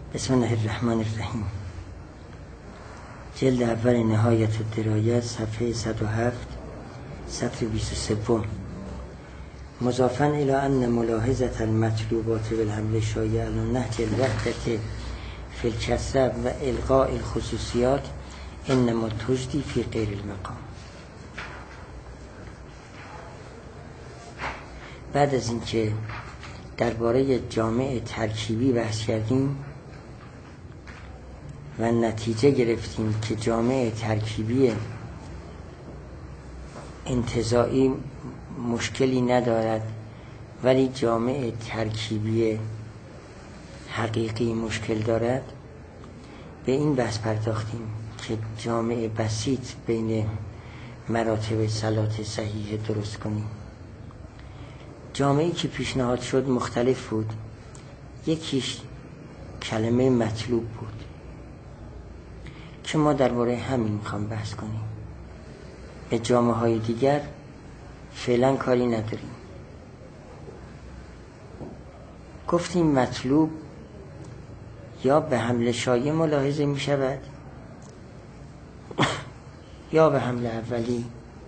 بسم الله الرحمن الرحیم. جلد اول نهایت الدرایات صفحه 107 سطر 23. مضافاً الی ان ملاحظة المطلوبات بالحمل الشایع علی نهج الوحدة فی الکسرة و الغاء الخصوصیات انما تجدی فی غیر المقام. بعد از اینکه درباره جامع ترکیبی بحث کردیم و نتیجه گرفتیم که جامع ترکیبی انتزاعی مشکلی ندارد ولی جامع ترکیبی حقیقی مشکل دارد، به این بحث پرداختیم که جامع بسیط بین مراتب صلات صحیح درست کنیم. جامعی که پیشنهاد شد مختلف بود. یکیش کلمه مطلوب بود که ما درباره همین میخوام بحث کنیم. به جامعه های دیگر فعلا کاری نداریم. گفتیم مطلوب یا به حمل شایع ملاحظه می شود یا به حمل اولی،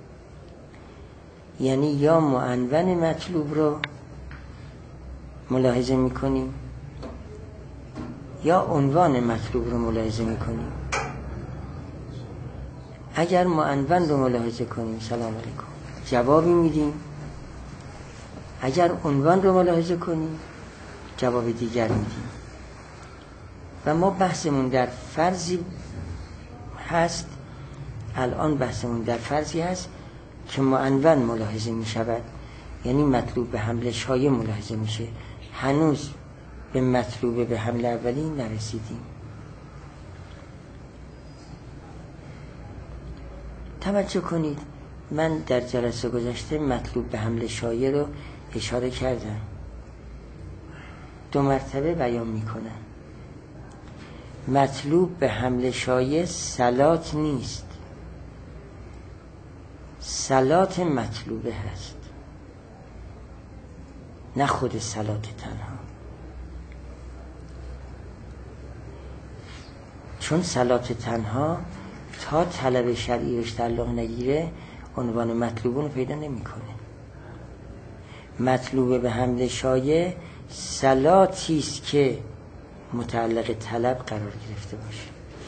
یعنی یا معنون مطلوب رو ملاحظه می کنیم یا عنوان مطلوب رو ملاحظه می کنیم. اگر معنون رو ملاحظه کنیم سلام علیکم جوابی میدیم، اگر عنوان رو ملاحظه کنیم جواب دیگر میدیم. و ما بحثمون در فرضی هست، الان بحثمون در فرضی هست که معنون ملاحظه می شود، یعنی مطلوب به حمل شایع ملاحظه میشه. هنوز به مطلوب به حمل اولی نرسیدیم. توجه کنید، من در جلسه گذشته مطلوب به حمل شایع رو اشاره کردم، 2 مرتبه بیان میکنم. مطلوب به حمل شایع صلات نیست، صلات مطلوبه هست، نه خود صلات تنها. چون صلات تنها تا طلب شرعی روش تعلق نگیره عنوان مطلوبون رو پیدا نمی کنه. مطلوب به حمل شایع صلاتی است که متعلق طلب قرار گرفته باشه.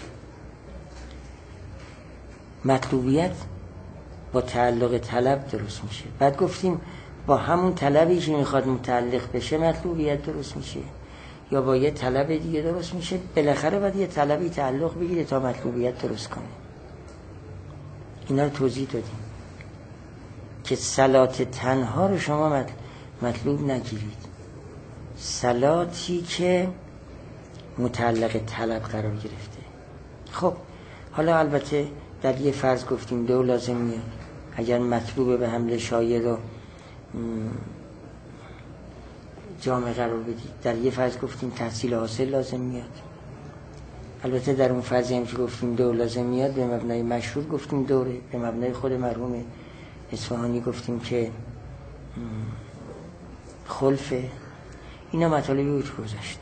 مطلوبیت با تعلق طلب درست میشه. بعد گفتیم با همون طلبی که میخواد متعلق بشه مطلوبیت درست میشه، یا با یه طلب دیگه درست میشه. بالاخره باید یه طلبی تعلق بگیره تا مطلوبیت درست کنه. اینا رو توضیح دادیم که صلات تنها رو شما مطلوب نگیرید، صلاتی که متعلق طلب قرار گرفته. خب حالا البته در یه فرض گفتیم 2 لازم میاد. اگر مطلوب به حمل شایع رو جامع قرار بدید، در یه فرض گفتیم تحصیل حاصل لازم میاد. البته در اون فرضی هم که گفتیم 2 لازم میاد به مبنای مشهور گفتیم دوره، به مبنای خود مرحوم اصفهانی گفتیم که خلفه. اینا مطالبی بود که گذشت.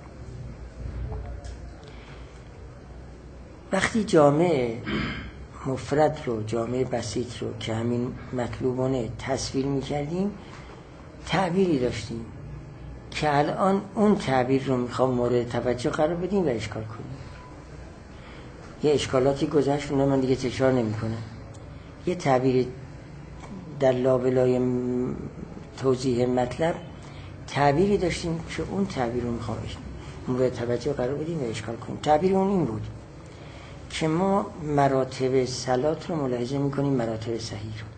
وقتی جامع مفرد رو، جامع بسیط رو که همین مطلوبانه تصویر میکردیم، تعبیری داشتیم که الان اون تعبیر رو میخوام مورد توجه قرار بدیم و اشکال کنیم. یه اشکالاتی گذشت، اونها من دیگه تکرار نمی کنم. یه تعبیر در لابلای توضیح مطلب تعبیری داشتیم که اون تعبیر رو میخوام مورد توجه قرار بدیم و اشکال کنیم. تعبیر اون این بود که ما مراتب صلات رو ملاحظه میکنیم، مراتب صحیح رو.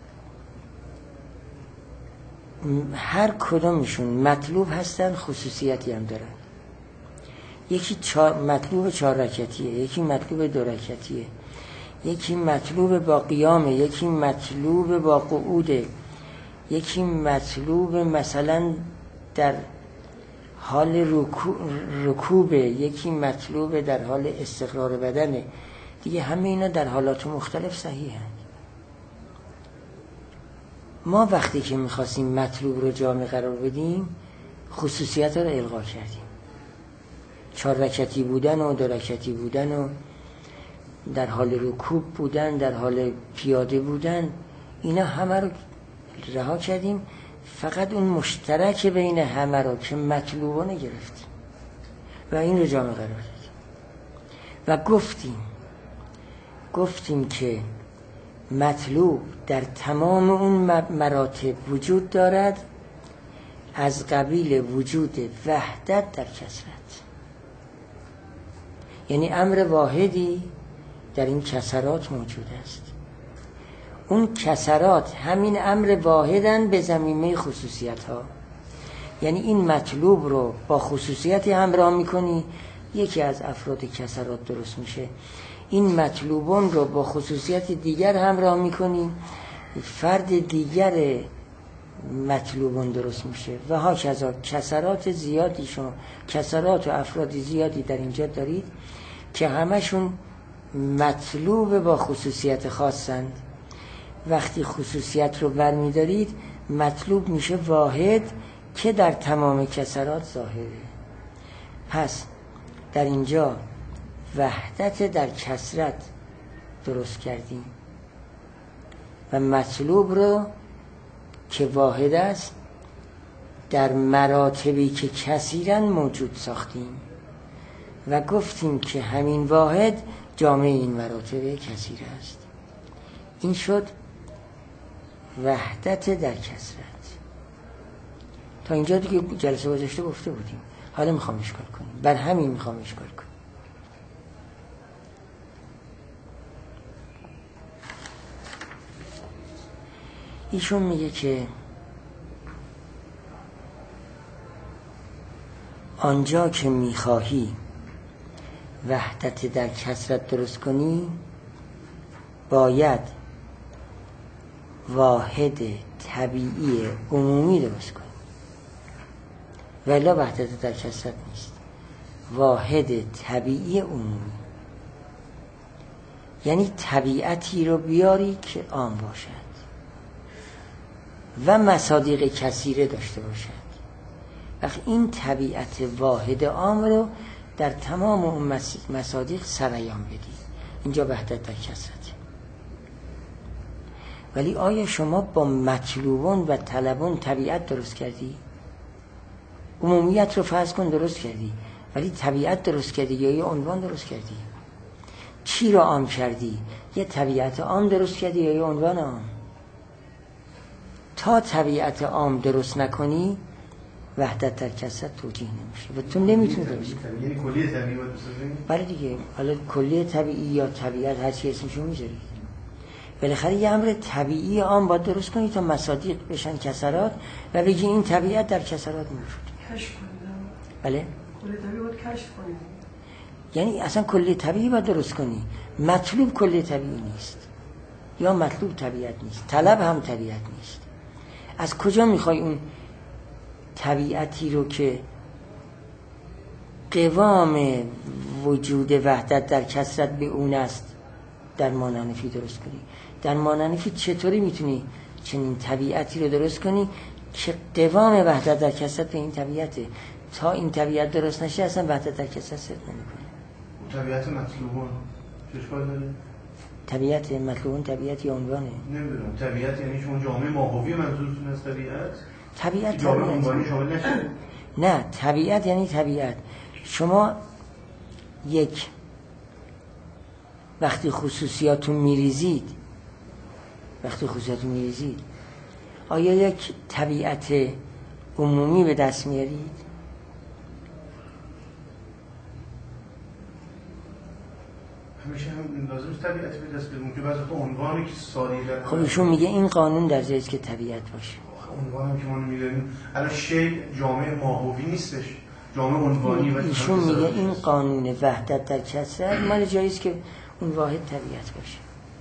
هر کدومشون مطلوب هستن، خصوصیتی هم دارن. یکی مطلوب 4 رکعتیه، یکی مطلوب 2 رکعتیه، یکی مطلوب با قیامه، یکی مطلوب با قعوده، یکی مطلوب مثلا در حال رکوبه، یکی مطلوب در حال استقرار بدنه. دیگه همه اینا در حالات مختلف صحیحه. ما وقتی که میخواستیم مطلوب رو جامع قرار بدیم خصوصیت رو الغا کردیم. 4 رکعتی بودن و 2 رکعتی بودن و در حال رکوب بودن، در حال پیاده بودن، اینا همه رو رها کردیم، فقط اون مشترک بین همه رو که مطلوبانه گرفتیم و این رو جامع قرار دادیم و گفتیم که مطلوب در تمام اون مراتب وجود دارد، از قبیل وجود وحدت در کثرت، یعنی امر واحدی در این کثرات موجود است. اون کثرات همین امر واحدن به ضمیمه خصوصیت ها، یعنی این مطلوب رو با خصوصیتی همراه میکنی، یکی از افراد کثرات درست میشه. این مطلوبون رو با خصوصیت دیگر همراه میکنی، فرد دیگر مطلوبون درست میشه و هاکذا کثرات زیادی شما، کثرات و افراد زیادی در اینجا دارید که همشون مطلوب با خصوصیت خاصند. وقتی خصوصیت رو برمیدارید مطلوب میشه واحد که در تمام کثرات ظاهره. پس در اینجا وحدت در کثرت درست کردیم و مطلوب رو که واحد است در مراتبی که کثیرن موجود ساختیم و گفتیم که همین واحد جامع این مراتب کثیر است. این شد وحدت در کثرت. تا اینجا دیگه جلسه گذشته گفته بودیم، حالا میخوام اشکال کنیم، بر همین میخوام اشکال کنیم. ایشون میگه که آنجا که میخواهی وحدت در کثرت درست کنی باید واحد طبیعی عمومی درست کنی، ولی وحدت در کثرت نیست. واحد طبیعی عمومی یعنی طبیعتی رو بیاری که عام باشد و مصادیق کثیره داشته باشد. وقتی این طبیعت واحد عام رو در تمام اون مصادیق سریان بدی، اینجا وحدت در کثرت. ولی آیا شما با مطلوبون و طلبون طبیعت درست کردی؟ عمومیت رو فرض کن درست کردی، ولی طبیعت درست کردی یا یه عنوان درست کردی؟ چی رو عام کردی؟ یه طبیعت عام درست کردی یا یه عنوان عام؟ تا طبیعت عام درست نکنی وحدت در کثرت توجیه نمیشه و تو نمیتونی درست کنی. یعنی کلیه طبیعی باید بسازیم؟ بله دیگه، حالا کلیه طبیعی یا طبیعت هر چی اسمشو میذارید، بالاخره یه امر طبیعی عام باید درست کنی تا مصادیق بشن کثرات و بگی این طبیعت در کثرات موجود. کشف کنید. بله؟ کلیه طبیعی باید کشف کنید. یعنی اصلا کلیه طبیعی باید درست کنی. مطلوب کلیه طبیعی نیست یا مطلوب طبیعت نیست، طلب هم طبیعت نیست. از کجا میخوای اون طبیعتی رو که قوام وجود وحدت در کثرت به اون است در مانعنفی درست کنی؟ در مانعنفی چطوری میتونی چنین طبیعتی رو درست کنی که قوام وحدت در کثرت به این طبیعته؟ تا این طبیعت درست نشه اصلا وحدت در کثرت صدق نمیکنه. طبیعت مطلوبون چشکار داره؟ طبیعت مطلوبون طبیعت یا عنوانه؟ نمیدونم. طبیعت یعنی شما جامعه ماهوی منظورتون از طبیعت جامعه عنوانی شامل نشه؟ نه، طبیعت یعنی طبیعت. شما یک وقتی خصوصیاتون میریزید آیا یک طبیعت عمومی به دست میارید؟ همیشه هم لازم طبیعت به دست بیاریم که بعضی تو عنوانی که ساده در خب ایشون میگه این قانون در جایست که طبیعت باشه. عنوانم که ما می‌دونیم الان شی جامعه ماهوی نیستش، جامعه عنوانی و ایشون میگه این قانون وحدت در کثرت مال جاییست که اون واحد طبیعت باشه.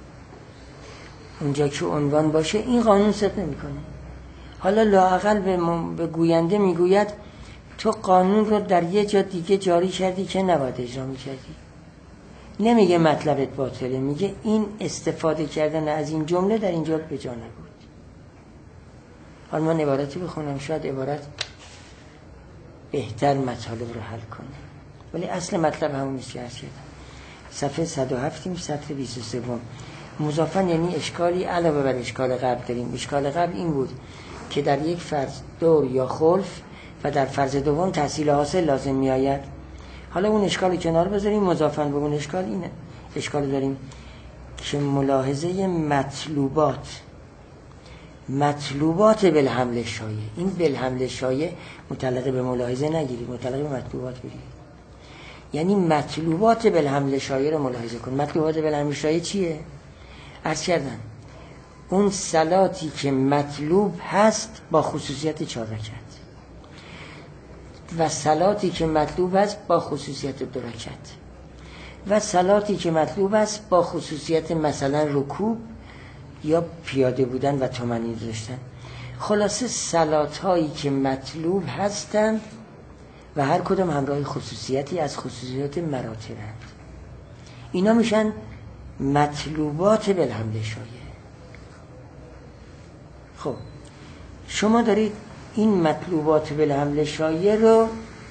اونجا که عنوان باشه این قانون صدق نمیکنه. حالا لااقل به گوینده میگوید تو قانون رو در یه جا دیگه جاری کردی که نباید اجرا میکردی. نمیگه مطلبت باطله، میگه این استفاده کردن از این جمله در اینجا به جا نبود. حالا من عبارتی بخونم، شاید عبارت بهتر مطالب رو حل کنه. ولی اصل مطلب همون نیست که عرض کردم. صفحه 107 سطر 23. مضافاً یعنی اشکالی علاوه بر اشکال قبل داریم. اشکال قبل این بود که در یک فرض دور یا خلف و در فرض دوم تحصیل حاصل لازم می آید. حالا اون اشکال کنار بذاریم، مضافاً به اون اشکال اینه اشکال داریم که ملاحظه مطلوبات بالحمل شایع. این بالحمل شایع متعلق به ملاحظه نگیرید، متعلق به مطلوبات بگیرید. یعنی مطلوبات بالحمل شایع رو ملاحظه کن. مطلوبات بالحمل شایع چیه؟ عرض کردم اون صلاتی که مطلوب هست با خصوصیت 4 رکعت و صلاتی که مطلوب هست با خصوصیت 2 رکعت و صلاتی که مطلوب است با خصوصیت مثلا رکوع یا پیاده بودن و طمأنینه داشتن. خلاصه صلات هایی که مطلوب هستند و هر کدام همراه خصوصیتی از خصوصیات مراتبند، اینا میشن مطلوبات بالحمل شایع. خب شما دارید این مطلوبات بالحمل شایع رو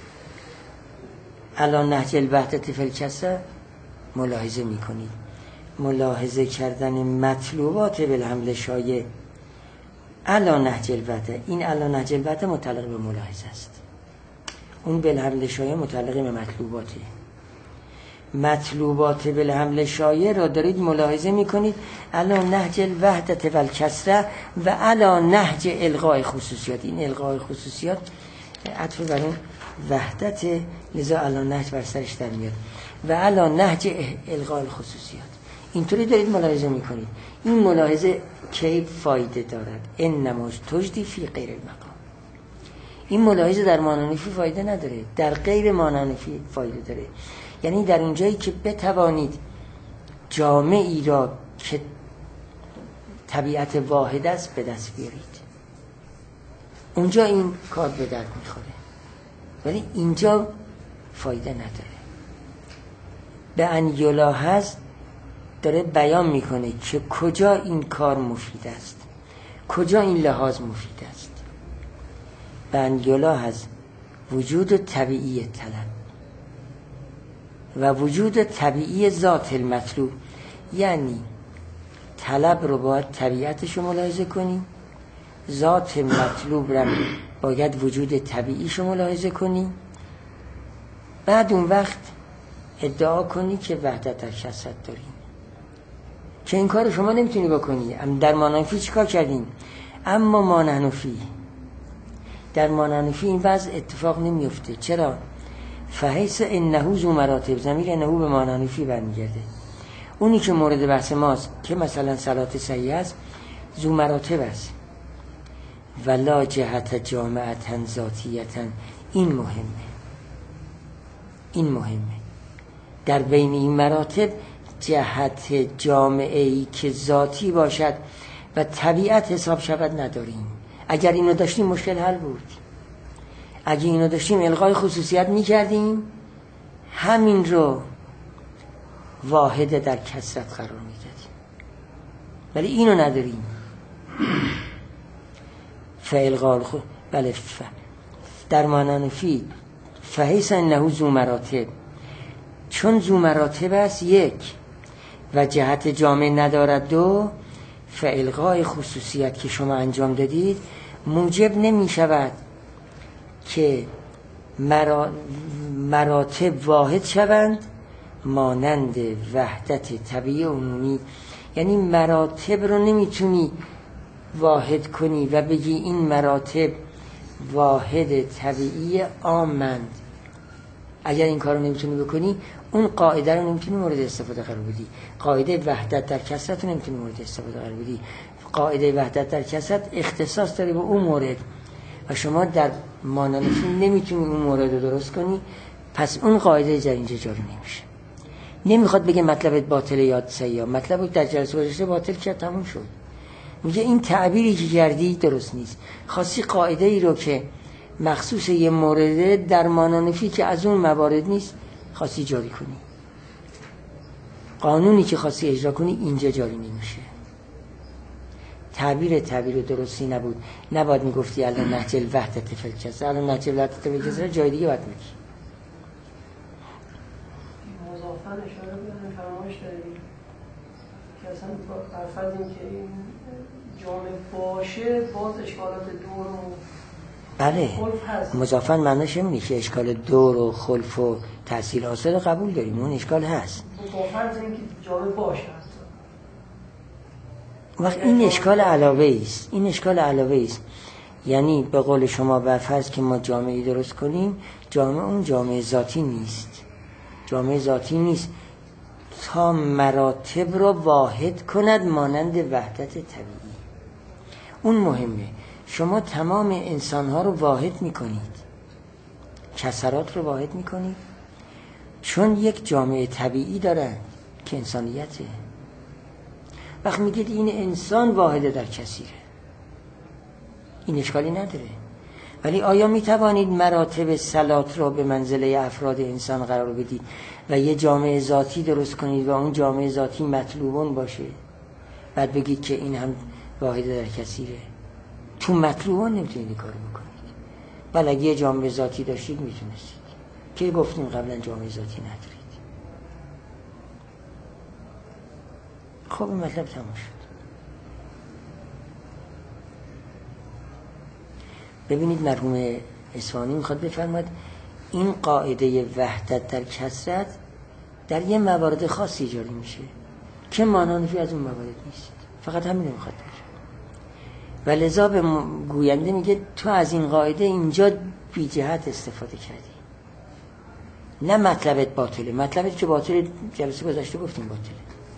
علی نهج الوحدة فی الکسرة ملاحظه میکنید. ملاحظه کردن مطلوبات بالحمل شایع علی نهج الوحدة، این علی نهج الوحدة متعلق به ملاحظه است، اون بالحمل شایع متعلق به مطلوباته. مطلوبات بالحمل شایع را دارید ملاحظه میکنید علی نهج الوحدة و الکسرة و علی نهج الغاء خصوصیات. این الغاء خصوصیات عطف بر اون وحدت، لذا علی نهج بر سرش در میاد و علی نهج الغاء خصوصیات. اینطوری دارید ملاحظه میکنید. این ملاحظه کی فایده دارد؟ انما تجدی فی غیر المقام. این ملاحظه در مانانفی فایده نداره، در غیر مانانفی فایده داره. یعنی در اونجایی که بتوانید جامعی را که طبیعت واحد است به دست بیارید، اونجا این کار به درد میخوره، ولی اینجا فایده نداره. به ان یلاحظ داره بیان میکنه که کجا این کار مفید است، کجا این لحاظ مفید است. به ان یلاحظ وجود طبیعی طلب و وجود طبیعی ذات المطلوب. یعنی طلب رو باید طبیعتش رو ملاحظه کنیم، ذات مطلوب رو باید وجود طبیعیش رو ملاحظه کنیم، بعد اون وقت ادعا کنی که وحدت در کثرت داریم، که این کار شما نمیتونی بکنی. در مانانفی چیکار کردیم؟ اما مانانفی در مانانفی این وضع اتفاق نمیفته. چرا؟ فحیث انه ذو مراتب، ضمیر انه به مانانفی برمیگرده. اونی که مورد بحث ماست که مثلا صلات صحیح است ذو مراتب است ولا جهت جامعتن ذاتیتن. این مهمه. در بین این مراتب جهت جامعه‌ای که ذاتی باشد و طبیعت حساب شود نداریم. اگر اینو داشتیم مشکل حل بود. اگه اینو داشتیم الغای خصوصیت میکردیم، همین رو واحد در کثرت قرار میدادیم، ولی اینو نداریم. بله در مانانفی فحیث انه ذو مراتب، چون ذو مراتب است یک و جهت جامع ندارد دو، فالغای خصوصیت که شما انجام دادید موجب نمی شود که مراتب واحد شوند مانند وحدت طبیعی عمومی. یعنی مراتب رو نمیتونی واحد کنی و بگی این مراتب واحد طبیعی عامند. اگر این کار رو نمیتونی بکنی، اون قاعده رو نمیتونی مورد استفاده قرار بدی. قاعده وحدت در کثرت رو نمیتونی مورد استفاده قرار بدی. قاعده وحدت در کثرت اختصاص داره به اون مورد و شما در مانانفی نمیتونی اون مورد رو درست کنی، پس اون قاعده در اینجا جاری نمیشه. نمیخواد بگه مطلبت باطله یا صحیح، مطلبت در جلسه گذشته باطل کرد تموم شد. میگه این تعبیری که کردی درست نیست. خاصی قاعده ای رو که مخصوص یه مورده در مانانفی که از اون موارد نیست خاصی جاری کنی، قانونی که خاصی اجرا کنی اینجا جاری نمیشه. تعبیر درستی نبود. نباید میگفتی الان نهج الوحدة فی الکسرة، الان نهج الوحدة فی الکسرة جای دیگه باید میگی. مضافاً اشاره به فرمایش دارید که اصلا بر فرض اینکه این جامع باشه باز اشکالات دور و بله خلف هست. مضافاً معنیش اینه که اشکال دور و خلف و تأثیر حاصل قبول داریم، اون اشکال هست. با فرض اینکه جامع باشه وقت این اشکال علاوه است، این اشکال علاوه است. یعنی به قول شما بر فرض که ما جامعه درست کنیم، جامعه اون جامعه ذاتی نیست، جامعه ذاتی نیست تا مراتب را واحد کند مانند وحدت طبیعی. اون مهمه. شما تمام انسانها رو واحد میکنید، کسرات رو واحد میکنید، چون یک جامعه طبیعی دارن که انسانیته. وقت میگید این انسان واحده در کثیره، این اشکالی نداره. ولی آیا میتوانید مراتب صلات را به منزله افراد انسان قرار بدید و یه جامعه ذاتی درست کنید و اون جامعه ذاتی مطلوبون باشه بعد بگید که این هم واحده در کثیره؟ تو مطلوبون نمیتونید این کارو بکنید. ولی اگه یه جامعه ذاتی داشتید میتونستید، که گفتیم قبلا جامعه ذاتی ندارید. خب این مطلب تموم شد. ببینید مرحوم اصفهانی میخواد بفرماد این قاعده وحدت در کثرت در یه موارد خاصی جاری میشه که مانانفی از اون موارد نیست، فقط همین رو میخواد بگه. و لذا به گوینده میگه تو از این قاعده اینجا بی جهت استفاده کردی، نه مطلبت باطله، مطلبت که باطله جلسه گذشته گفتیم باطله،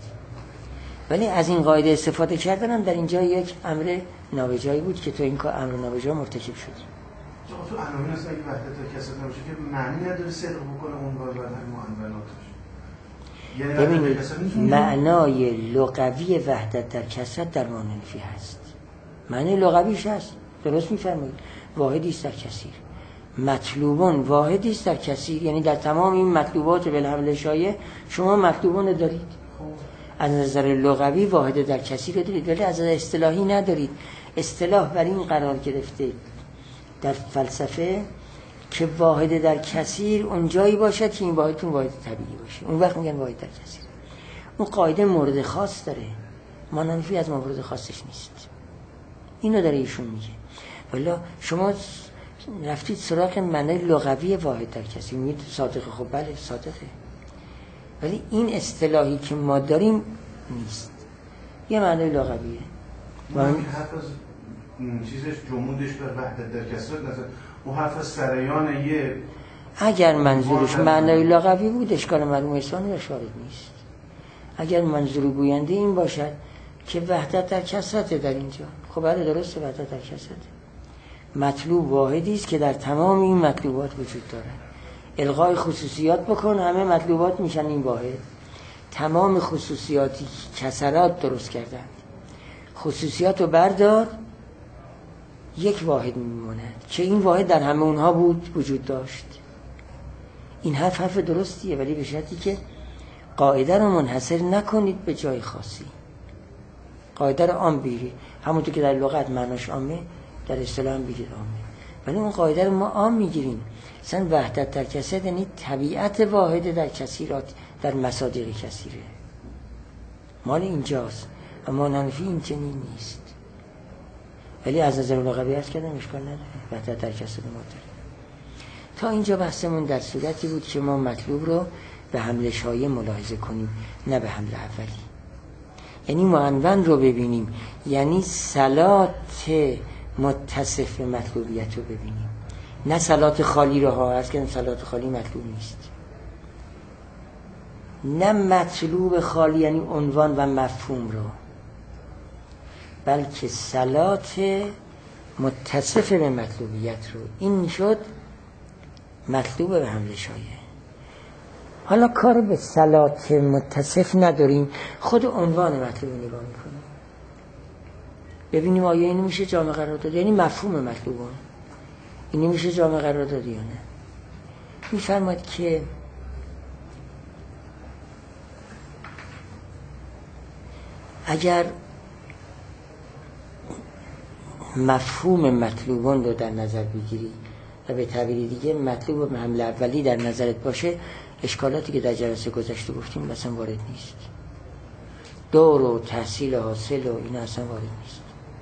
ولی از این قاعده استفاده کردن هم در اینجا یک امر نابجایی بود که تو این کار امر نابجا مرتکب شد. تو عناوین اصلا اگه وحدت کثرت نباشه که معنی نداره صدق بکنه اون باید همین معنوناتش. ببینید معنای لغوی وحدت در کثرت در ماننفی هست، معنی لغویش هست، درست میفرمایید، واحدی است در کثیر. مطلوبون واحدی است در کثیر، یعنی در تمام این مطلوبات بالحمل شایع شما مطلوبون دارید. از نظر لغوی واحد در کثیر دارید، ولی از نظر اصطلاحی ندارید. اصطلاح بر این قرار گرفته در فلسفه که واحد در کثیر اون جایی باشد که این واحدتون واحد طبیعی باشه، اون وقت میگن واحد در کثیر. اون قاعده مورد خاص داره، ماننفی از مورد خاصش نیست. اینو داره ایشون میگه. ولی شما رفتید سراغ معنی لغوی واحد در کثیر، میگید صادقه. خب بله صادقه، ولی این اصطلاحی که ما داریم نیست، یه معنی لغویه. و این حرف از چیزش جمودش بر وحدت در کثرت نزد، اون حرف از سریان یه اگر منظورش معنی لغوی بود اشکال مرحوم اصفهانی اشاره نیست. اگر منظور گوینده این باشد که وحدت در کثرت در اینجا، خب بله درسته وحدت در کثرت، مطلوب واحدی است که در تمام این مطلوبات وجود دارد. الغای خصوصیات بکن همه مطلوبات میشن این واحد. تمام خصوصیاتی کثرات درست کردند، خصوصیات رو بردار یک واحد میموند که این واحد در همه اونها بود وجود داشت. این حرف درستیه، ولی به شرطی که قاعده رو منحصر نکنید به جای خاصی، قاعده رو عام بگیرید. همونطور که در لغت معناش عامه در اصطلاح هم بگید عامه، ولی اون قاعده رو ما عام میگیریم. مثلا وحدت در کثرت یعنی طبیعت واحد در کثیرات در مصادیق کثیره، مال اینجاست، اما منفی این چنین نیست. ولی از نظر لغوی عرض کردم اشکال نداره، وحدت در کثرت ما داره. تا اینجا بحثمون در صورتی بود که ما مطلوب رو به حمل شایع ملاحظه کنیم، نه به حمل اولی. یعنی معنون رو ببینیم، یعنی صلات متصف به مطلوبیت رو ببینیم، نه صلات خالی رو ها. عرض کردم صلات خالی مطلوب نیست، نه مطلوب خالی یعنی عنوان و مفهوم رو، بلکه صلات متصف به مطلوبیت رو. این شد مطلوب به حمل شایع. حالا کار به صلات متصف نداریم، خود عنوان مطلوب نگاه میکنیم ببینیم آیا اینو میشه جامع قرار داد، یعنی مفهوم مطلوبون اینو میشه جامع قرار داد یا نه. میفرماید که اگر مفهوم مطلوبون رو در نظر بگیری و به تعبیر دیگه مطلوب به حمل اولی در نظرت باشه، اشکالاتی که در جلسه گذشته گفتیم اصلا وارد نیست. دور و تحصیل حاصل و این اصلا وارد نیست.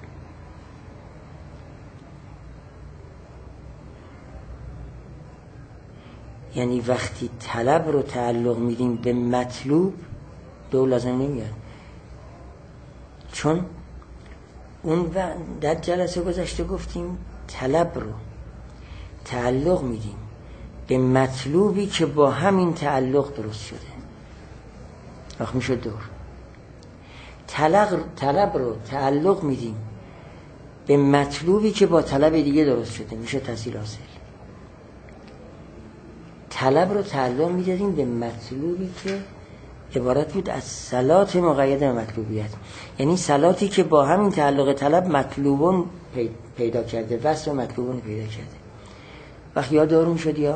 یعنی وقتی طلب رو تعلق میدیم به مطلوب دور لازم نمیاد، چون اون در جلسه گذشته گفتیم طلب رو تعلق میدیم به مطلوبی که با همین تعلق درست شده، وقت میشه دور. طلب رو تعلق میدیم به مطلوبی که با طلب دیگه درست شده، میشه تحصیل حاصل. طلب رو تعلق میدادیم به مطلوبی که عبارت بود از صلات مقید به مطلوبیت، یعنی صلاتی که با همین تعلق طلب مطلوبون پیدا کرده، وصف مطلوبون پیدا کرده. وقت یا دور میشد یا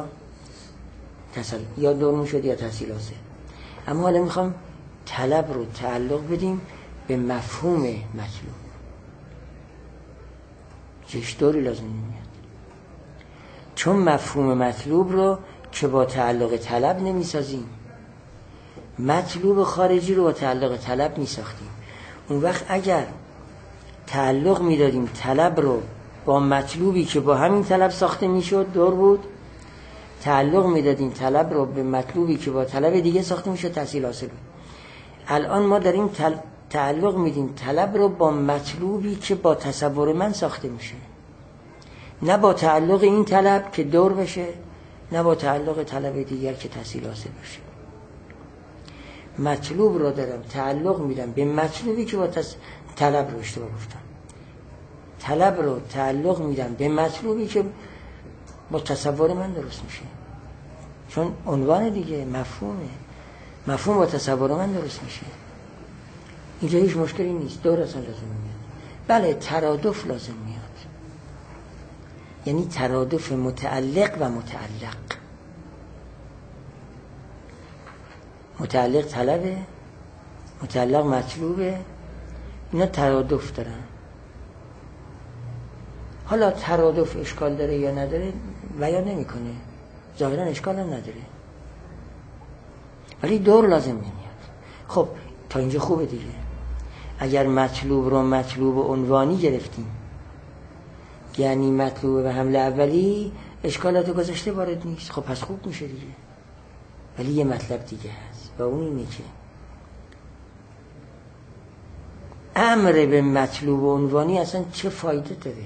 تحصیل حاصل. اما حالا میخوام طلب رو تعلق بدیم به مفهوم مطلوب، هیچ دوری لازم نمیاد، چون مفهوم مطلوب رو که با تعلق طلب نمیسازیم، مطلوب خارجی رو با تعلق طلب میساختیم. اون وقت اگر تعلق میدادیم طلب رو با مطلوبی که با همین طلب ساخته میشد دور بود، تعلق میدادیم طلب رو به مطلوبی که با طلب دیگه ساخته میشد تحصیل حاصل بود. الان ما داریم تعلق میدیم طلب رو با مطلوبی که با تصور من ساخته میشه، نه با تعلق این طلب که دور بشه، نه با تعلق طلب دیگر که تحصیل حاصل بشه. مطلوب رو دارم تعلق میدم به مطلوبی که با طلب رو اشتباه گفتم، طلب رو تعلق میدم به مطلوبی که با تصور من درست میشه، چون عنوان دیگه مفهوم با تصور من درست میشه. اینجا هیچ مشکلی نیست، دور اصلا لازم میاد. بله ترادف لازم میاد، یعنی ترادف متعلق و متعلق طلبه، متعلق مطلوبه، اینا ترادف دارن. حالا ترادف اشکال داره یا نداره بیان نمیکنه، ظاهرا اشکال هم نداره، ولی دور لازم نمیاد. خب تا اینجا خوبه دیگه. اگر مطلوب رو مطلوب عنوانی گرفتیم، یعنی مطلوب به حمله اولی، اشکالات گذشته وارد نیست، خب پس خوب میشه دیگه. ولی یه مطلب دیگه هست و اون اینه که امر به مطلوب عنوانی اصلا چه فایده داره؟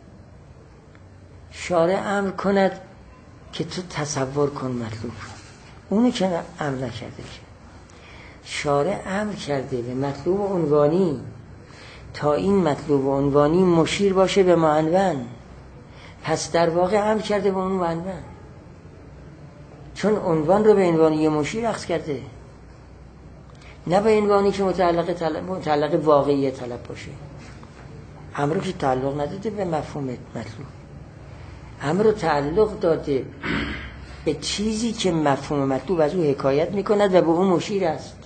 شارع امر کند که تو تصور کن مطلوب رو، اونو که امر نکرده که. شارع امر کرده به مطلوب عنوانی تا این مطلوب عنوانی مشیر باشه به معنون، پس در واقع امر کرده به اون معنون، چون عنوان رو به عنوانی مشیر اخذ کرده، نه به عنوانی که متعلق واقعی طلب باشه. امر رو که تعلق نداده به مفهوم مطلوب، امر رو تعلق داده به چیزی که مفهوم مطلوب از او حکایت میکند و به اون مشیر است.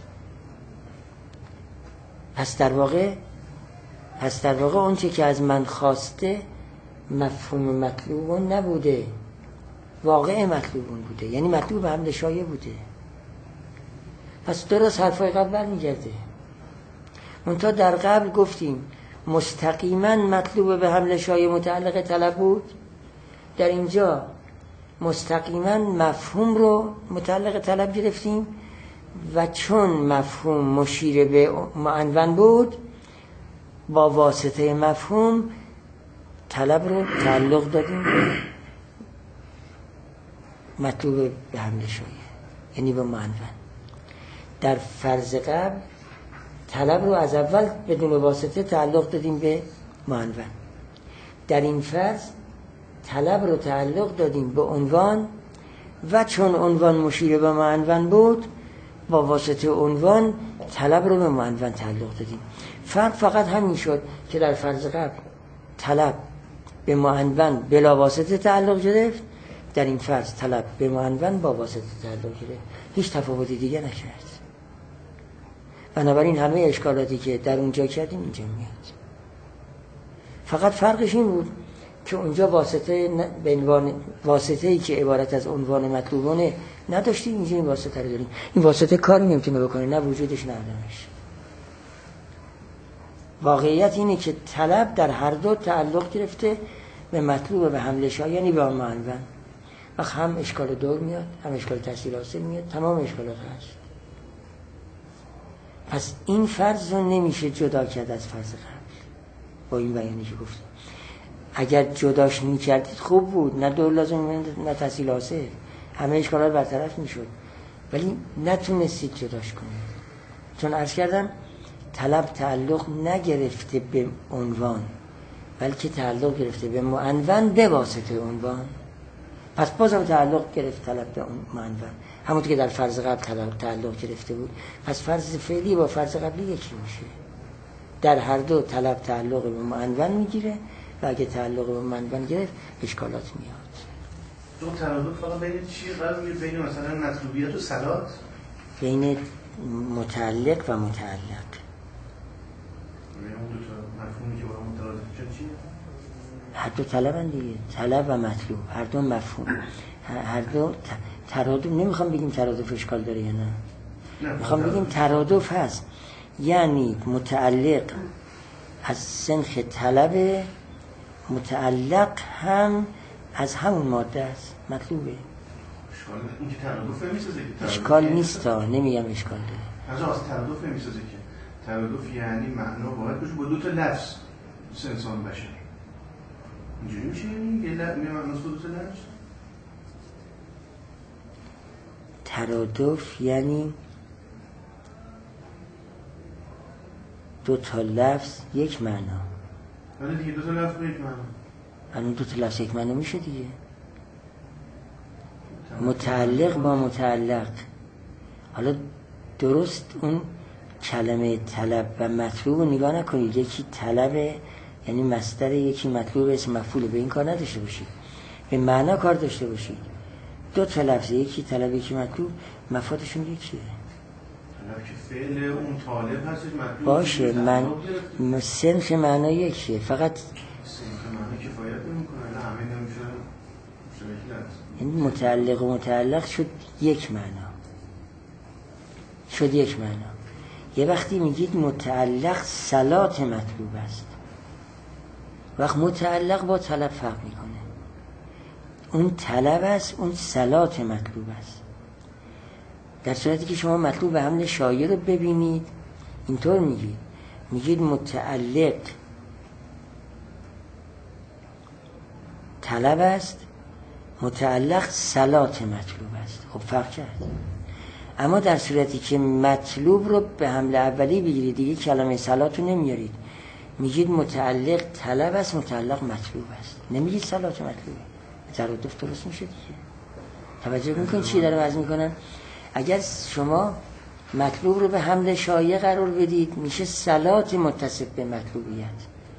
پس در واقع اون چه که از من خواسته مفهوم مطلوبون نبوده، واقع مطلوبون بوده، یعنی مطلوب به حمل شایع بوده. پس درست حرفای قبل برمیگرده. منتها در قبل گفتیم مستقیما مطلوب به حمل شایع متعلق طلب بود، در اینجا مستقیما مفهوم رو متعلق طلب گرفتیم و چون مفهوم مشیر به معنون بود، با واسطه مفهوم طلب رو تعلق دادیم به مطلوب به حمل شایع، یعنی به معنون. در فرض قبل طلب رو از اول بدون واسطه تعلق دادیم به معنون. در این فرض طلب رو تعلق دادیم به عنوان و چون عنوان مشیر به معنون بود، با واسطه عنوان طلب رو به معنون تعلق دادیم. فرق فقط همین شد که در فرض قبل طلب به معنون بلا واسطه تعلق گرفت، در این فرض طلب به معنون با واسطه تعلق گرفت، هیچ تفاوتی دیگه نکرد. بنابراین همه اشکالاتی که در اونجا کردیم اینجا میاد. فقط فرقش این بود که اونجا به عنوان واسطه‌ای که عبارت از عنوان مطلوبانه نداشتید، اینجا این واسطه رو داریم. این واسطه کاری نمیتونه بکنه، نه وجودش نه عدمش. واقعیت اینه که طلب در هر دو تعلق گرفته به مطلوب و به حمله شاه، یعنی به معنون. وقت هم اشکال دور میاد، هم اشکال تحصیل حاصل میاد، تمام اشکالات هست. پس این فرض رو نمیشه جدا کرد از فرض قبل با این بیانی که گفتم. اگر جداش میکردید خوب بود، نه دور لازم میاد نه تحصیل حاصل، همه اشکالات برطرف میشد، ولی نتونستید جداش کنید. چون عرض کردم طلب تعلق نگرفته به عنوان، بلکه تعلق گرفته به معنون به واسطه عنوان. پس بازم تعلق گرفت طلب به معنون، همونطور که در فرض قبل تعلق گرفته بود. پس فرض فعلی با فرض قبلی یکی میشه. در هر دو طلب تعلق به معنون میگیره و اگه تعلق به معنون گرفت اشکالات میاد. دو ترادف فقط بین چی قرار میگیره؟ بین مثلا مطلوبیت و صلات؟ بین متعلق و متعلق. بین اون دو تا مفهومی که با هم مترادف میشن چیه؟ هر دو طلبن دیگه، طلب و مطلوب، هر دو مفهوم، هر دو ترادف. نمیخوام بگیم ترادف اشکال داره یا نه، میخوام بگیم ترادف هست. یعنی متعلق از سنخ طلب، متعلق هم از همون ماده است، مطلوبه. این که ترادف نمیسازه که اشکال نیست، نمیگم اشکال داره. از ترادف نمیسازه که ترادف یعنی معنا واحد باشه با دو تا لفظ انسان بشه. اینجوری میشه یه معناست با دو تا لفظ. ترادف یعنی دو تا لفظ یک معنا. ولی دیگه دو تا لفظ با یک معنا. الان دو تا لفظ یک معنا میشه دیگه. متعلق با متعلق. حالا درست اون کلمه طلب و مطلوب رو نگاه نکنید، یکی طلبه یعنی مصدر، یکی مطلوب اسم مفعول. به این کار نداشته باشید، به معنا کار داشته باشید. دو تا لفظ، یکی طلب یکی مطلوب، مفادشون یکیه. طلب که فعل اون طالب هست، مطلوب باشه، من سنخ معنا یکیه، فقط سنخ معنا کفایت نمیکنه، نه همه نمیشه شبکه. یعنی متعلق و متعلق شد یک معنا، شد یک معنا. یه وقتی میگید متعلق صلات مطلوب است، وقت متعلق با طلب فرق میکنه. اون طلب است، اون صلات مطلوب است. در صورتی که شما مطلوب به حمل شایع رو ببینید اینطور میگید متعلق طلب است، متعلق صلات مطلوب است. خب فرق کرد. اما در صورتی که مطلوب رو به حمل اولی بگیرید دیگه کلمه صلات رو نمیارید، میگید متعلق طلب است، متعلق مطلوب است، نمیگید صلات مطلوبه. ترادف درست میشه دیگه. توجه میکنید چی داره وضع میکنن؟ اگر شما مطلوب رو به حمل شایع قرار بدید میشه صلات متصف به مطلوبیت.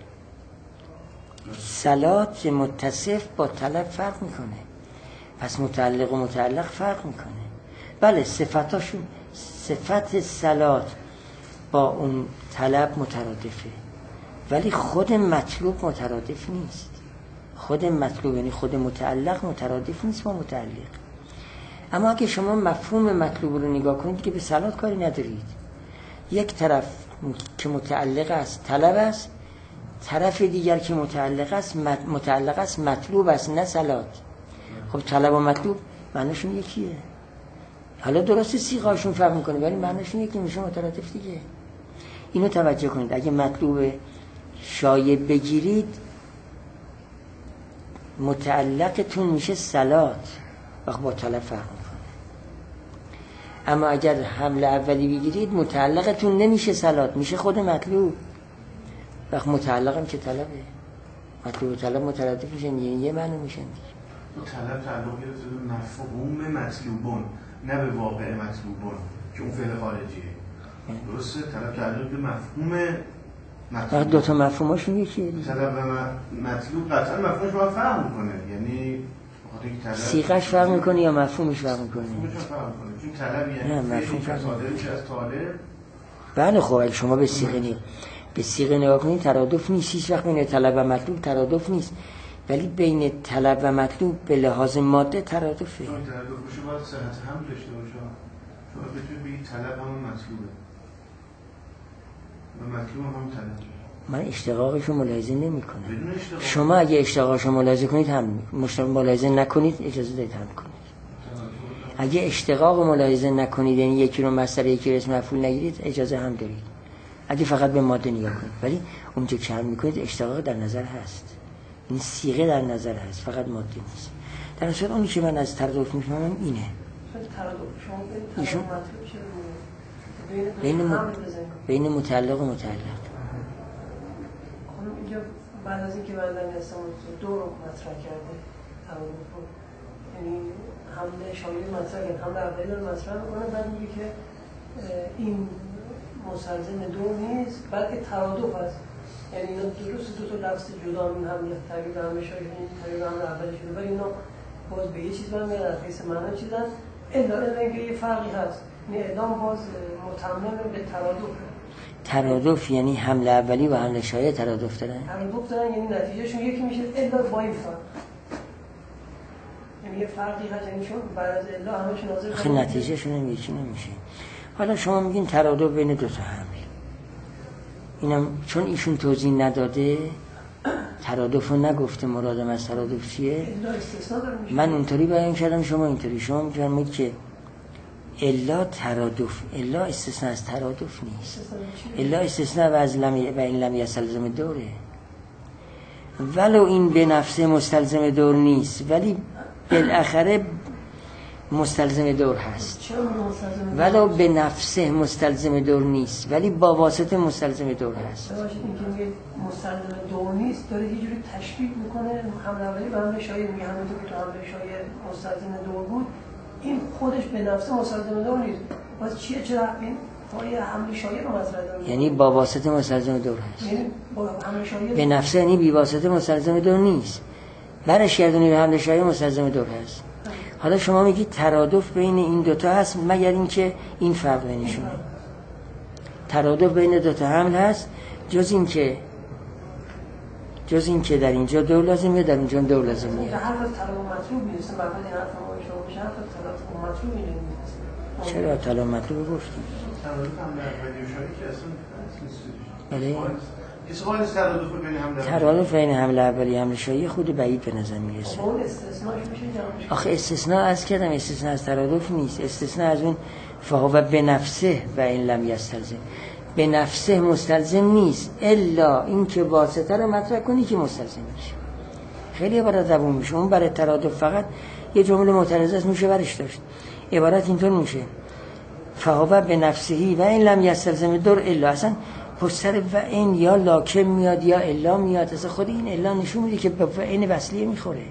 صلات متصف با طلب فرق میکنه، پس متعلق و متعلق فرق میکنه. بله صفتاشون، صفت صلات با اون طلب مترادفه، ولی خود مطلوب مترادف نیست. خود مطلوب یعنی خود متعلق مترادف نیست با متعلق. اما اگه شما مفهوم مطلوب رو نگاه کنید که به صلات کاری ندارید، یک طرف که متعلق است طلب است، طرف دیگر که متعلق است مطلوب است، نه صلات. خب طلب و مطلوب معنیشون یکیه. حالا درسته صیغه‌شون فرق میکنه ولی معنیشون یکی، میشه مترادف دیگه. اینو توجه کنید. اگه مطلوب شایع بگیرید متعلقتون میشه صلات، وقت با طلب فرق میکنه. اما اگر حمل اولی بگیرید متعلقتون نمیشه صلات، میشه خود مطلوب، وقت متعلقم که طلبه. مطلوب و طلب مترادف میشن، یه معنی میشن دیگه. طلب تعلق گرفته به مفهوم مطلوبون، نه به واقع مطلوبون که اون فعل خارجیه. درسته؟ طلب تعلق به مفهوم مطلوب. دو تا مفهوماشون یکیه دیگه. طلب و مطلوب قطعا مفهومش باید فرق میکنه، یعنی صیغه‌اش فرق میکنه یا مفهومش فرق میکنه؟ مفهومش فرق میکنه. چون طلب یعنی نه مفهوم فرق صادر میشه از طالب. بله خب اگه شما به صیغه نگاه کنید ترادف نیست. هیچ وقت بین طلب و مطلوب ترادف نیست. ولی بین طلب و مطلوب به لحاظ ماده ترادفه. چون ترادف باشه باید صحت هم داشته باشه. شما بتونید بگید طلب همون مطلوبه و مطلوب هم طلب. من اشتقاقش رو ملاحظه نمی کنم. شما اگه اشتقاقش رو ملاحظه کنید هم ملاحظه نکنید اجازه دارید هم کنید. اگه اشتقاق رو ملاحظه نکنید یعنی یکی رو مصدر یکی رو اسم مفعول نگیرید اجازه هم دارید. اگه فقط به ماده نگاه کنید. ولی اونجا که هم میکنید اشتقاق در نظر هست. این صیغه در نظر هست فقط ماده نیست. در اصل اونی که من از ترادف میفهمم اینه. ایشون بین متعلق و متعلق. اینجا بعد از اینکه بندر نستم دو رو مطرح کرده ترادف رو، یعنی حمله شامل مطرح کرد، حمله اولی رو مطرح میکنه، بعد میگه که این مستلزم دو نیست بلکه ترادف هست. یعنی اینا درست دو تا لفظ جدا این حمله تغییر حمله شاید این تغییر حمله اولی شده ولی اینا باز به یه چیز برمیگردن از حیث معنا چیزن الا اینکه یه فرقی هست. این اعلام باز متمم به ترادف. ترادف یعنی حمله اولی و حمله شایع ترادف دارن؟ ترادف دارن یعنی نتیجهشون یکی میشه الا با این فرق. یعنی یه فرقی هست یعنی چون بعد از الا همشون حاضر خیلی نتیجهشون هم یکی نمیشه. حالا شما میگین ترادف بین دو تا حمل. اینم چون ایشون توضیح نداده ترادف رو نگفته مرادم از ترادف چیه؟ من اونطوری بیان کردم شما اینطوری. شما میگید که الا ترادف، الا استثناء از ترادف نیست. الا استثناء و از این لم یستلزم دوره. ولو این به نفسه مستلزم دور نیست ولی بالاخره مستلزم دور هست. ولو به نفسه مستلزم دور نیست ولی با واسطه مستلزم دور هست. این که میگه مستلزم دور نیست داره یه جوری تشبیه میکنه حمله اولی و حمله شایع. میگه همونطور که تو حمله شایع مستلزم دور بود این خودش به نفسه مستلزم دور نیست. باز چیه چرا این پای حمله شایع رو مطرح داره؟ یعنی با واسطه مستلزم دور هست. یعنی با حمله شایع به نفسه یعنی بی واسطه مستلزم دور نیست. برش گردونی به حمله شایع مستلزم دور هست. حالا شما میگید ترادف بین این دوتا هست مگر اینکه این فرق بینشونه. ترادف بین دوتا حمل هست جز اینکه در اینجا دور لازم میاد در اونجا دور لازم میاد. حرف طلب و مطلوب میرسه بعد این حرف ما شما میشه حرف طلب و مطلوب میرسه. چرا طلب و مطلوب گفتیم؟ ترادف هم در ویدیو شایی که اصلا بله. اسقال ترادف بین حمله ترادف بین حمله اولی حمله شایع خود بعید به نظر میرسه. اون استثناش میشه جمعش. آخه استثناء از کردم استثناء از ترادف نیست. استثناء از اون فهو به نفسه و این لم یستلزم. به نفسه مستلزم نیست الا اینکه واسطه رو مطرح کنی که مستلزم میشه. خیلی عبارت روون میشه. اون برای ترادف فقط یه جمله معترضه است میشه برش داشت. عبارت اینطور میشه فهو به نفسهی و این لم یستلزم دور الا. اصلا پسر و این یا لاکم میاد یا الا میاد. اصلا خود این الا نشون میده که به این وصلیه میخوره.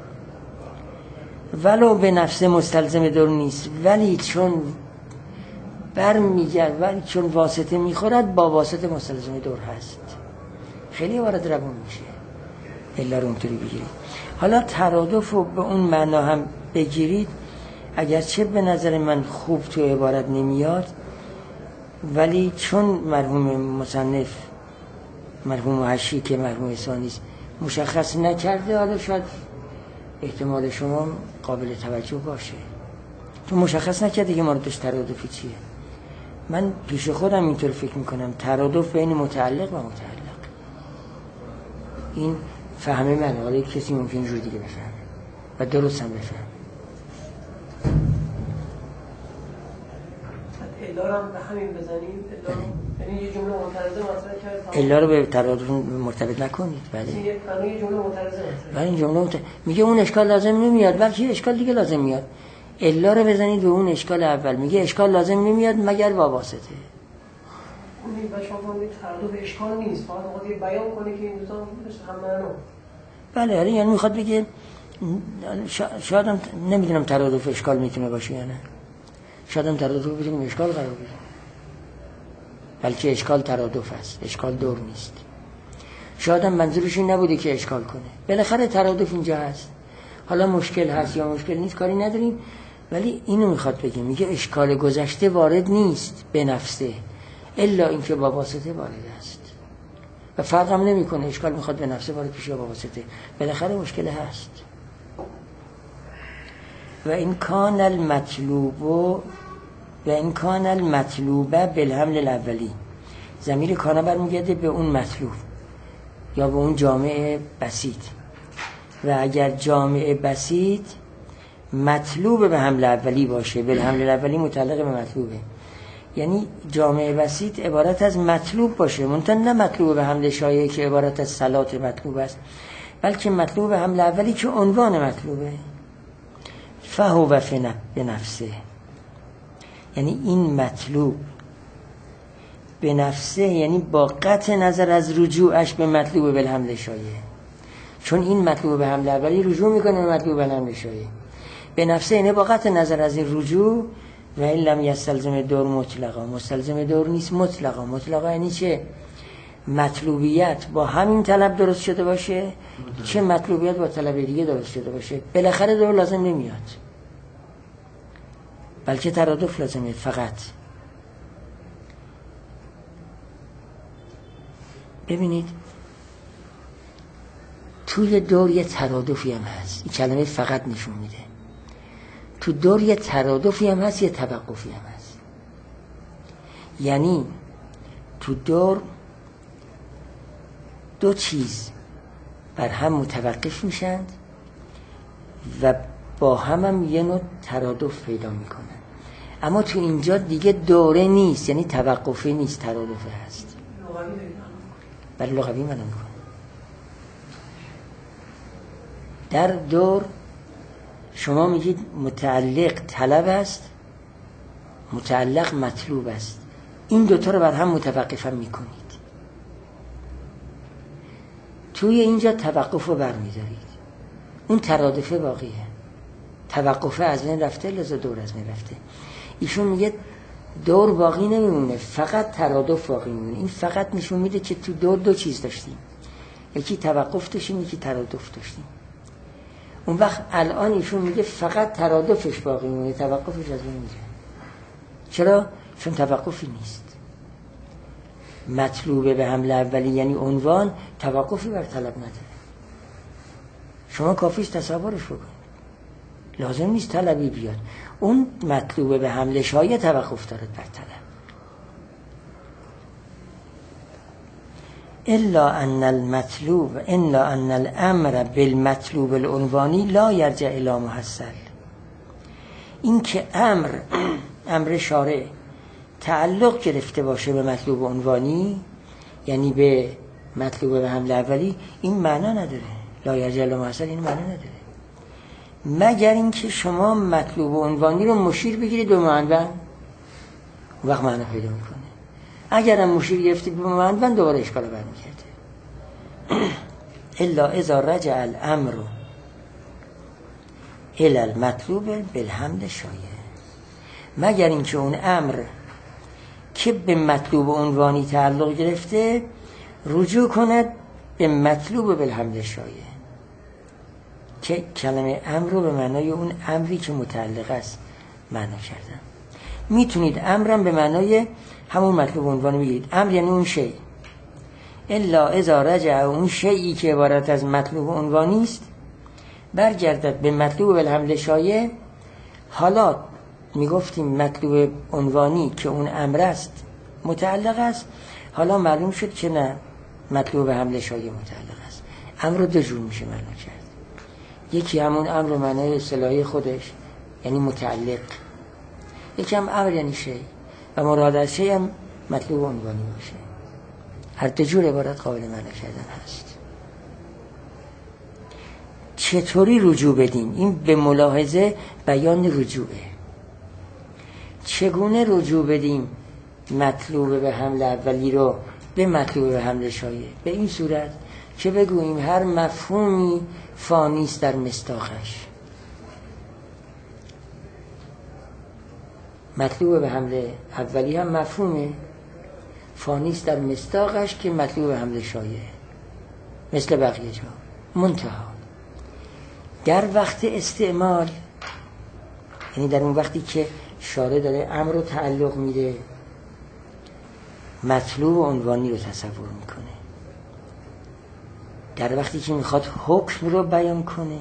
ولو به نفسه مستلزم دور نیست ولی چون برمیگرد ولی چون واسطه میخورد با واسطه مستلزم دور هست. خیلی وارد روون میشه. الا رو اونطوری بگیرید. حالا ترادف رو به اون معنا هم بگیرید اگرچه به نظر من خوب تو عبارت نمیاد ولی چون مرحوم مصنف مرحوم محشی که مرحوم ثانیست مشخص نکرده حالا شاید احتمال شما قابل توجه باشه. تو مشخص نکرده که موردش ترادفی چیه. من پیش خودم اینطور فکر میکنم ترادف بین متعلق و متعلق. این فهمه من. حالا کسی ممکن جور دیگه بفهمه و درست هم بفهمه. الا رو به همین بزنیم. یعنی یه جمله معترضه مطرح کرد. الا رو به ترادف مرتبط نکنید. بله. یه جمله معترضه مطرح. این جمله میگه اون اشکال لازم نمیاد بلکه اشکال دیگه لازم میاد. الا رو بزنید به اون اشکال اول. میگه اشکال لازم نمیاد مگر با واسطه. اون بچه‌ها میگه ترادف اشکال نیست. فقط میخواد بیان کنه که این دو تا هم معنا. بله یعنی میخواد بگه شاید هم نمیدونم ترادف اشکال میتونه باشه یا نه. شاید هم ترادف بتونیم اشکال قرار بدیم. بلکه اشکال ترادف است. اشکال دور نیست. شاید هم منظورش این نبوده که اشکال کنه. بالاخره ترادف اینجا هست. حالا مشکل هست یا مشکل نیست کاری نداریم ولی اینو میخواد بگه. میگه اشکال گذشته وارد نیست به نفسه الا اینکه با واسطه وارد است. و فرق هم نمیکنه، اشکال میخواد به نفسه وارد بشه یا با واسطه، بالاخره مشکل هست. و این کان المطلوب بالحمل الاولی، ضمیر کان برمیگرده به اون مطلوب یا به اون جامع بسیط. و اگر جامع بسیط مطلوب به حمل اولی باشه، بالحمل الاولی متعلق به مطلوبه، یعنی جامع بسیط عبارت از مطلوب باشه، منتها نه مطلوب به حمل شایع که عبارت از صلات مطلوب است، بلکه مطلوب به حمل اولی که عنوان مطلوبه. فهو به نفسه، یعنی این مطلوب به نفسه، یعنی با قطع نظر از رجوعش به مطلوب به حمل شایع، چون این مطلوب به حمل اولی رجوع میکنه به مطلوب به حمل شایع. به نفسه یعنی با قطع نظر از این رجوع. و این لم یستلزم دور مطلقا، مستلزم دور نیست مطلقا. مطلقا یعنی چه مطلوبیت با همین طلب درست شده باشه، چه مطلوبیت با طلب دیگه درست شده باشه، بالاخره دور لازم نمیاد، بلکه ترادف لازمه فقط. ببینید توی دور یه ترادفی هم هست، این کلمه فقط نشون میده تو دور یه ترادفی هم هست، یه توقفی هم هست. یعنی تو دور دو چیز بر هم متوقف میشند و با هم یه نوع ترادف پیدا میکنن. اما تو اینجا دیگه دوره نیست، یعنی توقفی نیست، ترادفه هست. بله لغوی منم میکنم. در دور شما میگید متعلق طلب است، متعلق مطلوب است، این دوتا رو بر هم متوقف هم میکنید. توی اینجا توقف رو برمیدارید، اون ترادفه باقیه، توقفه از بین رفته، لذا دور از بین رفته. ایشون میگه دور باقی نمیمونه، فقط ترادف باقی میمونه. این فقط نشون میده که تو دور دو چیز داشتیم، یکی توقف داشتیم، یکی ترادف داشتیم. اون وقت الان ایشون میگه فقط ترادفش باقی میمونه، توقفش از بین میره. چرا؟ چون توقفی نیست. مطلوبه به حمل اولی یعنی عنوان، توقفی بر طلب نداره. شما کافیش تصورش بکنید، لازم نیست طلبی بیاد. اون مطلوبه به حمل شایع توقف دارد بر طلب. الا ان الامر بالمطلوب العنوانی لا یرجع الی محصل. این که امر شارع تعلق گرفته باشه به مطلوب عنوانی، یعنی به مطلوب به حمل اولی، این معنا نداره. لا یرجع الی محصل این معنا نداره، مگر اینکه شما مطلوب عنوانی رو مشیر بگیرید به معنون، اون وقت معنا پیدا میکنه. اگرم مشیر گرفتید به معنون دوباره اشکال برمیگرده. الا اذا رجع الامر الى المطلوب بالحمل شایع، مگر اینکه اون امر که به مطلوب عنوانی تعلق گرفته رجوع کند به مطلوب بالحمل شایع، که کلمه امر رو به معنای اون امری که متعلق است معنا کردم. میتونید امرم به معنای همون مطلوب عنوانی بگیرید. امر یعنی اون شی، الا اذا رجع، اون شیئی که عبارت از مطلوب عنوانی است برگردد به مطلوب بالحمل شایع. حالا میگفتیم مطلوب عنوانی که اون امر است متعلق است، حالا معلوم شد که نه، مطلوب به حمل شایع متعلق است. امر رو دو جور میشه معنا کرد. یکی همون امر معنای اصطلاحی خودش یعنی متعلق، یکی هم امر یعنی شی و مراد از شی هم مطلوب عنوانی باشه. هر دو جور عبارت قابل معنا کردن هست. چطوری رجوع بدیم؟ این به ملاحظه بیان رجوعه. چگونه رجوع بدیم مطلوب به حمل اولی رو به مطلوب به حمل شایع؟ به این صورت که بگوییم هر مفهومی فانیست در مصداقش. مطلوب به حمل اولی هم مفهومه، فانیست در مصداقش که مطلوب به حمل شایع، مثل بقیه جا. منتها در وقت استعمال، یعنی در اون وقتی که شارع داره امر رو تعلق میده، مطلوب عنوانی رو تصور میکنه. در وقتی که میخواد حکم رو بیان کنه،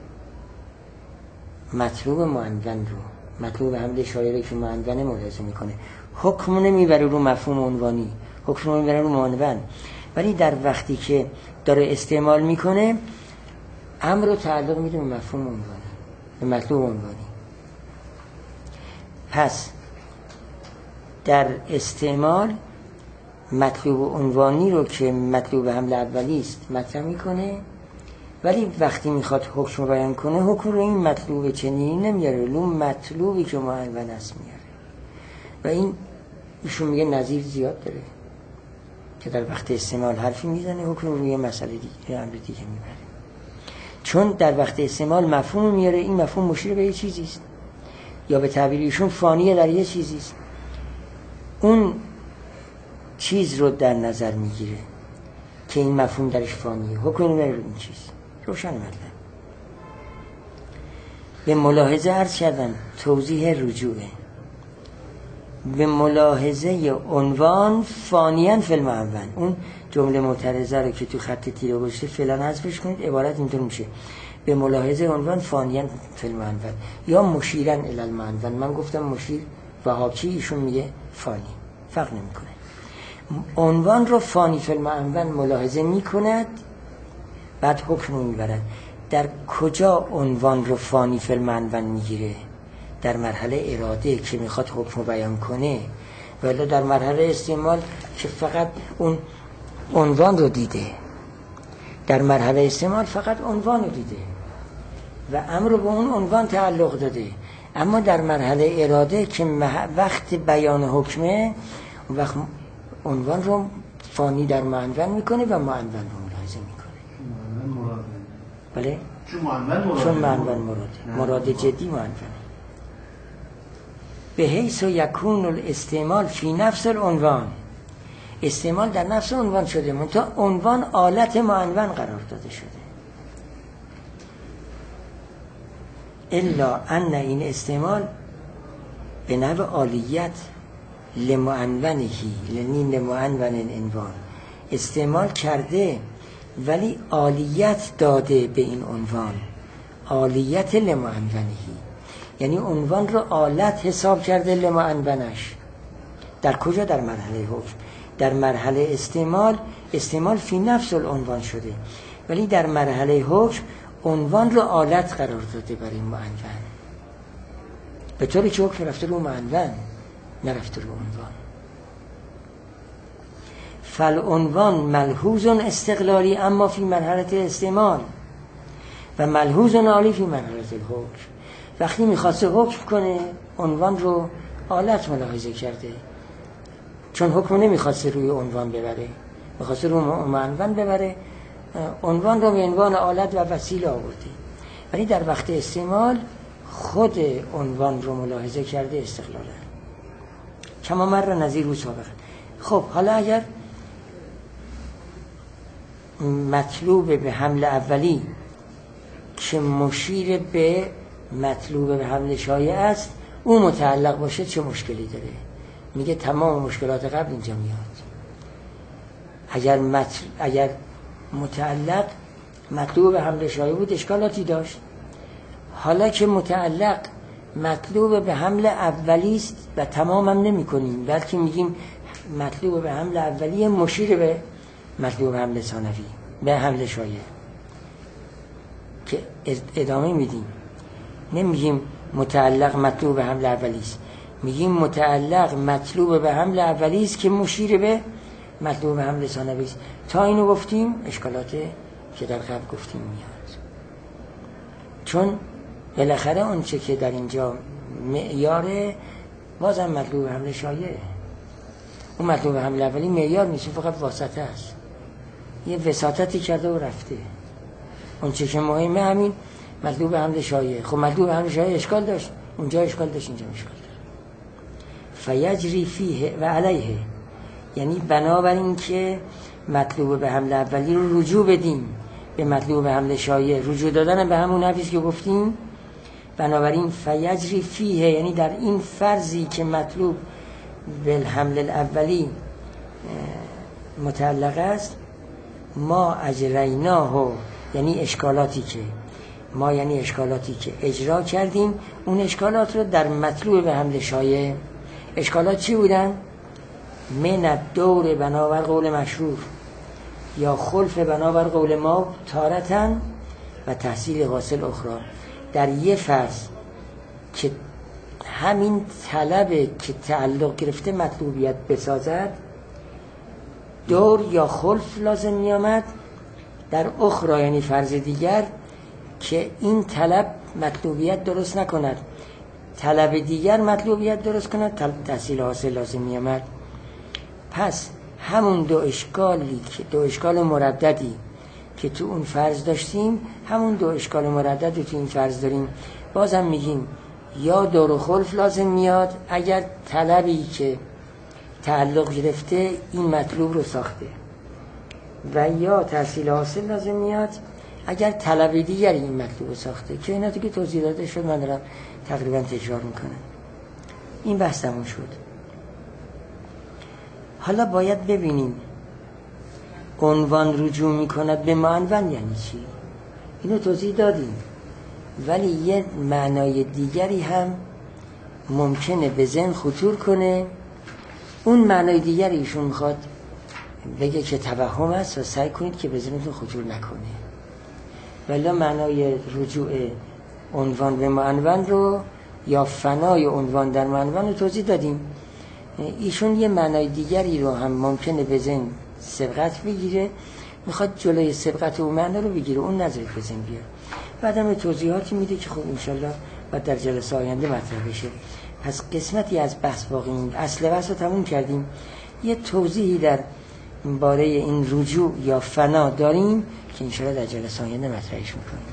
مطلوب معنون رو، مطلوب حمل شایعه که معنونه ملاحظه میکنه، حکم نمیبره رو مفهوم عنوانی، حکم رو میبره رو معنون. ولی در وقتی که داره استعمال میکنه، امر رو تعلق میده به مفهوم عنوانی، به مطلوب عنوانی. پس در استعمال مطلوب عنوانی رو که مطلوب حمل اولی است مطرح میکنه، ولی وقتی میخواد حکم رو بیان کنه، حکم رو این مطلوب چنینی نمیاره، رو مطلوبی که معنون است میاره. و این ایشون میگه نظیر زیاد داره که در وقت استعمال حرفی میزنه، حکم رو روی مسئله دیگه، امر دیگه میبره. چون در وقت استعمال مفهوم میاره، این مفهوم مشیر به یه چیزی است، یا به تعبیر ایشون فانیه در یه چیزی است، اون چیز رو در نظر میگیره که این مفهوم درش فانیه، حکم نمیاره رو این چیز. روشن مطلب. به ملاحظه عرض کردم توضیح رجوعه، به ملاحظه عنوان فانیاً فی المعنون. اون جمله معترضه رو که تو خط تیره گذاشته فعلا حذفش کنید، عبارت اینطور میشه: به ملاحظه عنوان فانیاً فی المعنون یا مشیراً الی المعنون. من گفتم مشیر و حاکی، ایشون میگه فانی، فرق نمیکنه. عنوان رو فانی فی المعنون ملاحظه میکند، بعد حکم رو میبرد. در کجا عنوان رو فانی فی المعنون میگیره؟ در مرحله اراده که میخواد حکم رو بیان کنه، ولی در مرحله استعمال که فقط اون عنوان رو دیده، در مرحله استعمال فقط عنوان رو دیده و امر رو به اون عنوان تعلق داده. اما در مرحله اراده که وقت بیان حکمه، وقت عنوان رو فانی در معنون میکنه و معنون رو ملاحظه میکنه. بله؟ چون معنون مراد جدی معنون. به حیث و یکون الاستعمال فی نفس العنوان، استعمال در نفس عنوان شده، منتها عنوان آلت معنون قرار داده شده. الا ان این استعمال به نوع عالیت لمعنونهی، لمعنون عنوان استعمال کرده، ولی عالیت داده به این عنوان، عالیت لمعنونهی، یعنی عنوان رو آلت حساب کرده لمعنونش. در کجا؟ در مرحله حکم. در مرحله استعمال فی نفس العنوان شده، ولی در مرحله حکم عنوان رو آلت قرار داده برای معنون، به طوری که حکم رفته رو معنون، نرفته رو عنوان. فالعنوان ملحوظ استقلالی اما فی مرحله استعمال و ملحوظ عالی فی مرحله الحکم. وقتی میخواسته حکم کنه، عنوان رو آلت ملاحظه کرده، چون حکم نمیخواسته روی عنوان ببره، میخواسته روی معنون ببره، عنوان رو به عنوان آلت و وسیله آورده. ولی در وقت استعمال خود عنوان رو ملاحظه کرده استقلالا، کما مر نظیر او سابقا. خب حالا اگر مطلوب به حمل اولی که مشیر به مطلوب به حمل شایع است، او متعلق باشه، چه مشکلی داره؟ میگه تمام مشکلات قبل اینجا میاد. اگر متعلق مطلوب به حمل شایع بود اشکالاتی داشت. حالا که متعلق مطلوب به حمل اولی است و تمام هم نمی کنیم، بلکه میگیم مطلوب به حمل اولی مشیر به مطلوب به حمل ثانوی، به حمل شایع، که ادامه میدیم. نمیگیم متعلق مطلوب به حمل اولی است، میگیم متعلق مطلوب به حمل اولی است که مشیر به مطلوب به حمل ثانوی است. تا اینو گفتیم اشکالات که در قبل گفتیم میاد، چون بالاخره اون چه که در اینجا معیاره بازم مطلوب به حمل شایعه. اون مطلوب به حمل اولی معیار نیست، فقط واسطه است، یه وساطتی کرده و رفته. اون چه که مهمه همین مطلوب به حمل شایعه. خب مطلوب به حمل شایعه اشکال داشت، اونجا اشکال داشت، اینجا اشکال داشت. فیجری فیه و علیه، یعنی بنابراین که مطلوب به حمل اولی رو رجوع بدیم به مطلوب به حمل شایعه، رجوع دادن به همون حدیث که گفتیم، بنابراین فیجری فیه، یعنی در این فرضی که مطلوب به حمل اولی متعلق است، ما اجریناه، یعنی اشکالاتی که اجرا کردیم، اون اشکالات رو در مطلوب به حمل شایع. اشکالات چی بودن؟ من الدور بنابر قول مشهور، یا خلف بنابر قول ما تارتن، و تحصیل حاصل اخرى. در یه فصل که همین طلبه که تعلق گرفته مطلوبیت بسازد، دور یا خلف لازم می آمد. در اخرى یعنی فرض دیگر که این طلب مطلوبیت درست نکند، طلب دیگر مطلوبیت درست کند، تحصیل حاصل لازم می آمد. پس همون دو اشکال مرددی که تو اون فرض داشتیم، همون دو اشکال مردد رو تو این فرض داریم. بازم میگیم یا دور و خلف لازم میاد اگر طلبی که تعلق گرفته این مطلوب رو ساخته، و یا تحصیل حاصل لازم میاد اگر طلب دیگری این مطلوب رو ساخته، که اینا دیگه توضیح داده شد، من دارم تقریبا تکرار میکنم. این بحث تموم شد. حالا باید ببینیم عنوان رجوع میکند به معنون یعنی چی. اینو توضیح دادیم، ولی یه معنای دیگری هم ممکنه به ذهن خطور کنه. اون معنای دیگری ایشون میخواد بگه که توهم است و سعی کنید که به ذهنتون خطور نکنه. ولی معنای رجوع عنوان به معنون رو یا فنای عنوان در معنون رو توضیح دادیم. ایشون یه معنای دیگری رو هم ممکنه به ذهن سبقت بگیره، میخواد جلوی سبقت اون معنی رو بگیره، اون نظری به ذهن بیاره. بعدم توضیحاتی میده که خب انشالله بعد در جلسه آینده مطرح بشه. پس قسمتی از بحث باقی مونده. اصل بحث رو تموم کردیم. یه توضیحی در باره این رجوع یا فنا داریم که انشالله در جلسه آینده مطرحش میکنیم.